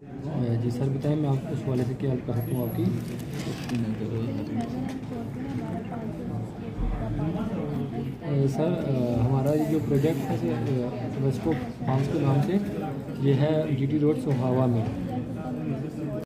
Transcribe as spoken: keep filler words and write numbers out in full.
अ, जी sir बताएं, मैं आप उस वाले से क्या हेल्प कर सकता हूँ आपकी। अ, सर अ, हमारा ये जो प्रोजेक्ट है सर, वेस्को फार्म्स के नाम से, ये है जीटी रोड सोहावा में।